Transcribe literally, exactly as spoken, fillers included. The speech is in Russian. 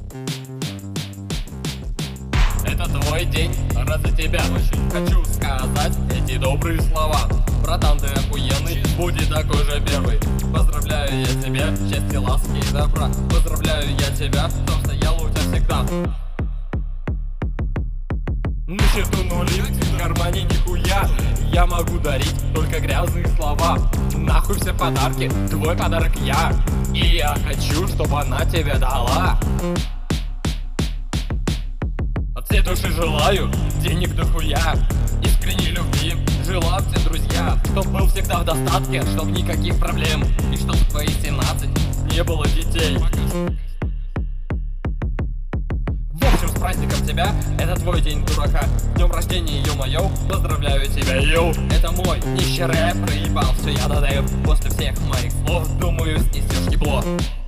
Это твой день, ради тебя очень хочу сказать эти добрые слова. Братан, ты охуенный, будь такой же первый. Поздравляю я тебя, счастья, ласки и добра. Поздравляю я тебя, кто стоял у тебя всегда. На счету нули, в кармане нихуя. Я могу дарить только грязные слова. Нахуй все подарки, твой подарок я. И я хочу, чтобы она тебе дала. От всей души желаю денег дохуя, искренней любви, желаю всем друзья, чтоб был всегда в достатке, чтоб никаких проблем, и чтоб в твои семнадцать не было детей. В общем, с праздником тебя, это твой день, дурака. С днем рождения, ё-моё, поздравляю тебя, йоу. Это мой нищий рэп, проебал все я додаю. После всех моих слов, думаю, снесешь ебло.